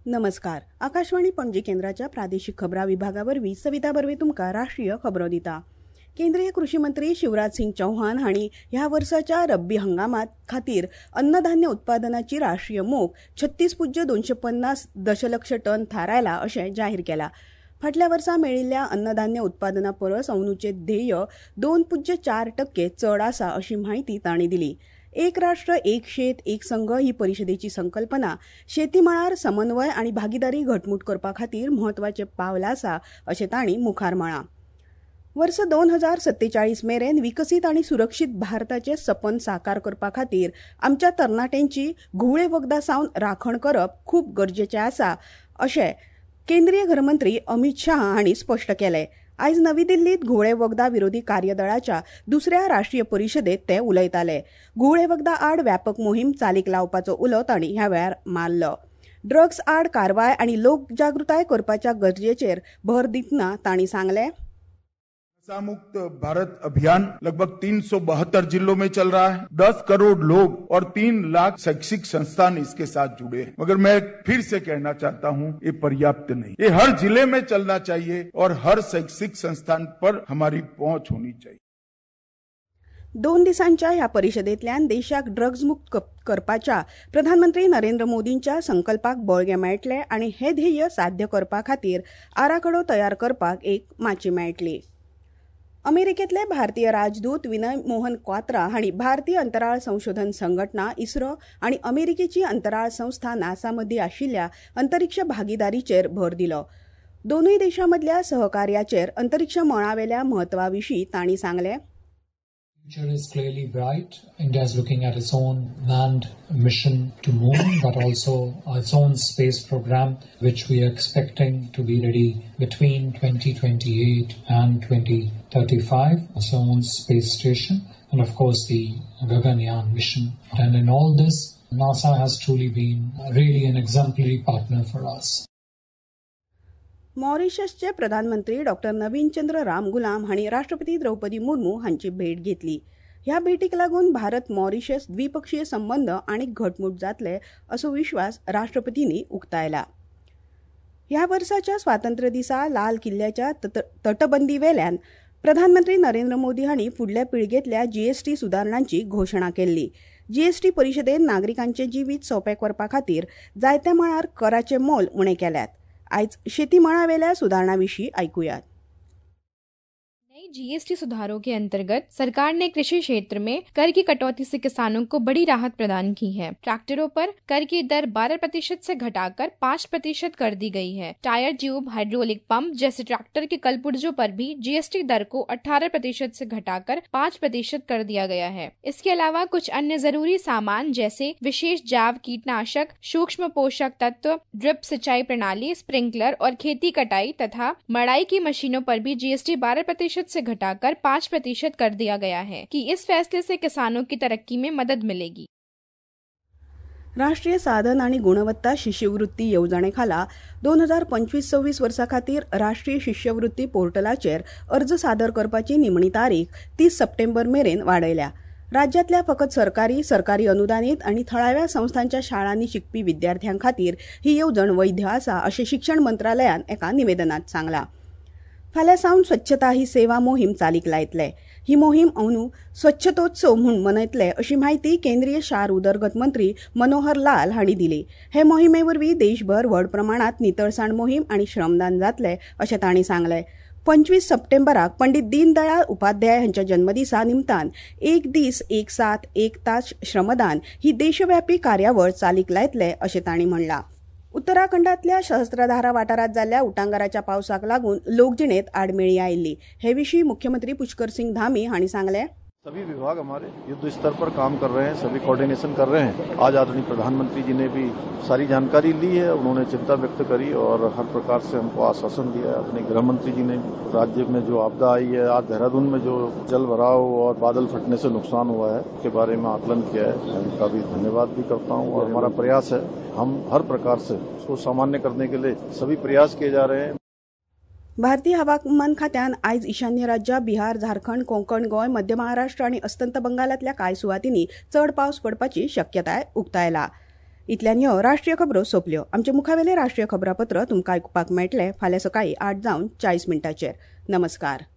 नमस्कार. आकाशवाणी पणजी केंद्राच्या प्रादेशिक खबरां विभागावरवीं सविता बर्वे तुमकां राष्ट्रीय खबरो दिता. केंद्रीय कृषी मंत्री शिवराज सिंग चौहान हांणी ह्या वर्साच्या रब्बी हंगामात खातीर अन्नधान्य उत्पादनाची राष्ट्रीय मोख 36.250 दशलक्ष टन थारायला अशें जाहीर केलां. फाटल्या वर्सा मेळिल्ल्या अन्नधान्य उत्पादना परस अंदूचें ध्येय 2.4% चड आसा अशी माहिती तांणी दिली. एक राष्ट्र एक शेत एक संघ ही परिशदेची संकल्पना शेती मळार समन्वय आनी भागीदारी घटमूट करपा खातीर म्हत्वाचें पावल आसा अशें तांणी मुखार म्हळां. वर्स 2047 मेरेन विकसीत आनी सुरक्षीत भारताचें सपन साकार करपा खातीर आमच्या तरणाट्यांची घुवळे वखदां सावन राखण करप खूब गरजेचें आसा अशें केंद्रीय गृहमंत्री अमित शाह हांणी स्पश्ट केलें. आयज नवी दिल्लीत घुवळे वखदां विरोधी कार्यदळाच्या दुसऱ्या राष्ट्रीय परिशदेत ते उलयताले. घुवळे वखदां आड व्यापक मोहीम चालीक लावपाचो उलो तांणी ह्या वेळार मारलो. ड्रग्स आड कारवाय आनी लोकजागृताय करपाच्या गरजेचेर भर दितना तांणी सांगलें, नशा मुक्त भारत अभियान लगभग 372 जिलों में चल रहा है. 10 करोड़ लोग और 3 लाख शैक्षिक संस्थान इसके साथ जुड़े हैं. मगर मैं फिर से कहना चाहता हूं, ये पर्याप्त नहीं. ये हर जिले में चलना चाहिए और हर शैक्षिक संस्थान पर हमारी पहुंच होनी चाहिए. 2 दिसांच्या ह्या परिशदेंतल्यान देशाक ड्रग्स मुक्त करपाच्या प्रधानमंत्री नरेंद्र मोदींच्या संकल्पाक बळगें मेळटलें आनी हे ध्येय साध्य करपा खातीर आराखडो तयार करपाक एक माची मेळटली. अमेरिकेतले भारतीय राजदूत विनय मोहन क्वात्रा हांणी भारतीय अंतराळ संशोधन संघटना इस्रो आनी अमेरिकेची अंतराळ संस्था नासा मदीं आशिल्ल्या अंतरीक्ष भागीदारीचेर भर दिलो. दोनूय देशांमदल्या सहकार्याचेर अंतरीक्ष मळावेल्या म्हत्वाविशीं तांणी सांगलें, The future is clearly bright. India is looking at its own manned mission to moon, but also its own space program, which we are expecting to be ready between 2028 and 2035. Its own space station, and of course the Gaganyaan mission. And in all this, NASA has truly been really an exemplary partner for us. मॉरिशसचे प्रधानमंत्री डॉ. नवीन चंद्र रामगुलाम हांणी राष्ट्रपती द्रौपदी मुर्मू हांची भेट घेतली. ह्या भेटीक लागून Bharat Mauritius द्विपक्षीय संबंद आनीक घटमूट जातले असो विश्वास राष्ट्रपतींनी उक्तायला. ह्या वर्साच्या स्वातंत्र्य दिसा लाल किल्ल्याच्या तटबंदी वेल्यान प्रधानमंत्री नरेंद्र मोदी हांणी फुडल्या पिळगेंतल्या जीएसटी सुदारणांची घोशणा केल्ली. जीएसटी परिशदेन नागरिकांचे जिवीत सोंपें करपा खातीर जायत्या मळार कराचें मोल उणें केल्यात. आज शेती मळावेल्या सुधारणाविषयी आयकुयात. नई जीएसटी सुधारों के अंतर्गत सरकार ने कृषि क्षेत्र में कर की कटौती से किसानों को बड़ी राहत प्रदान की है. ट्रैक्टरों पर कर की दर 12% से घटाकर 5% कर दी गई है. टायर, ट्यूब, हाइड्रोलिक पंप जैसे ट्रैक्टर के कलपुर्जों पर भी जीएसटी दर को 18% से घटाकर 5% कर दिया गया है. इसके अलावा कुछ अन्य जरूरी सामान जैसे विशेष जैव कीटनाशक, सूक्ष्म पोषक तत्व, ड्रिप सिंचाई प्रणाली, स्प्रिंकलर और खेती कटाई तथा मड़ाई की मशीनों पर भी जीएसटी 12% से घटाकर 5% कर दिया गया है कि इस फैसले से किसानों की तरक्की में मदद मिलेगी. राष्ट्रीय साधन आणि गुणवत्ता शिष्यवृत्ती येवजणेखाला 2025-26 वर्सा खातीर राष्ट्रीय शिष्यवृत्ती पोर्टलाचेर अर्ज सादर करपाची निमणी तारीख 30 सप्टेंबर मेरेन वाडयल्या. राज्यांतल्या फकत सरकारी अनुदानीत आनी थळाव्या संस्थांच्या शाळांनी शिकपी विद्यार्थ्यां खातीर ही येवजण वैध आसा अशें शिक्षण मंत्रालयान एका निवेदनात सांगलां. फाल्यां सावन स्वच्छता ही सेवा मोहीम चालीक लायतले. ही मोहीम अंदू स्वच्छतोत्सव म्हूण मनयतले अशी माहिती केंद्रीय शार उदरगत मंत्री मनोहर लाल हांणी दिली. हे मोहिमे वरवीं देशभर व्हड प्रमाणात नितळसाण मोहीम आनी श्रमदान जातले अशें तांणी सांगलें. 25 सप्टेंबराक पंडित दीनदयाळ उपाध्याय हांच्या जन्मदिसा निमतान एक दीस एक साथ एक तास श्रमदान ही देशव्यापी कार्यावळ चालीक लायतले अशें तांणी म्हणलां. उत्तराखंडातल्या सहस्त्रधारा वाठारात जाल्ल्या उटंगाराच्या पावसाक लागून लोकजिणेत आडमेळी आयिल्ली. हे विशीं मुख्यमंत्री पुष्कर सिंग धामी हांणी सांगलें, सभी विभाग हमारे युद्ध स्तर पर काम कर रहे हैं, सभी कोऑर्डिनेशन कर रहे हैं. आज आदरणीय प्रधानमंत्री जी ने भी सारी जानकारी ली है, उन्होंने चिंता व्यक्त करी और हर प्रकार से हमको आश्वासन दिया. आदरणीय गृह मंत्री जी ने राज्य में जो आपदा आई है, आज देहरादून में जो जल भराव और बादल फटने से नुकसान हुआ है उसके बारे में आकलन किया है. मैं उनका भी धन्यवाद भी करता हूँ और हमारा प्रयास है, हम हर प्रकार से उसको सामान्य करने के लिए सभी प्रयास किए जा रहे हैं. भारतीय हवामान खात्यान आयज ईशान्य राज्यां बिहार, झारखंड, कोंकण, गोंय, मध्य महाराष्ट्र आनी अस्तंत बंगालातल्या कांय सुवातींनी चड पावस पडपाची शक्यताय उक्तायला. इतल्यान ह्यो राष्ट्रीय खबरो सोंपल्यो. आमचे मुखावेले राष्ट्रीय खबरापत्र तुमकां आयकुपाक मेळटले फाल्यां सकाळीं 8:40 नमस्कार.